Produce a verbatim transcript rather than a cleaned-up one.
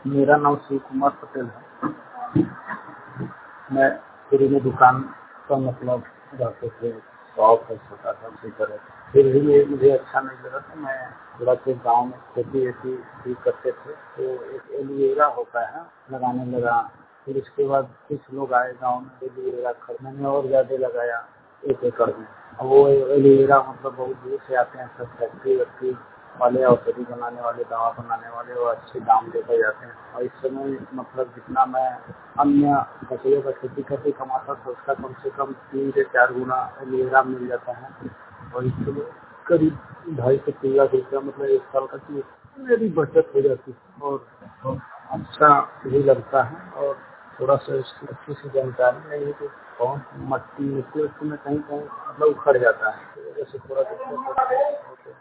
मेरा नाम शिव कुमार पटेल है। मैं फ्री में दुकान का मतलब रहते थे, शॉप है छोटा सा, उसी तरह फिर भी ये मुझे अच्छा नहीं लगा तो मैं थोड़ा सा गाँव में खेती वेती भी करते थे, तो एक एलोवेरा होता है लगाने लगा। फिर उसके बाद कुछ लोग आए गाँव में एलोवेरा खरीदने में और ज़्यादा लगाया एक एकड़ में। अब वो एलोवेरा मतलब बहुत दूर से आते हैं, सब फैक्ट्री वैक्ट्री वाले, औषधि बनाने वाले, दवा बनाने वाले, वो अच्छे दाम देकर जाते हैं। और इस समय मतलब जितना मैं अन्य फसलों का खेती करके कमाता था उसका कम से कम तीन से चार गुना एलोवेरा मिल जाता है। और इसमें करीब ढाई से तीन लाख रुपया मतलब एक साल का की मेरी बचत हो जाती है और अच्छा भी लगता है। और थोड़ा सा इसकी अच्छी सी जानकारी नहीं है कि कौन मट्टी मिट्टी वट्टी में कहीं कहीं मतलब उखड़ जाता है, तो वजह से थोड़ा दिक्कत होता है।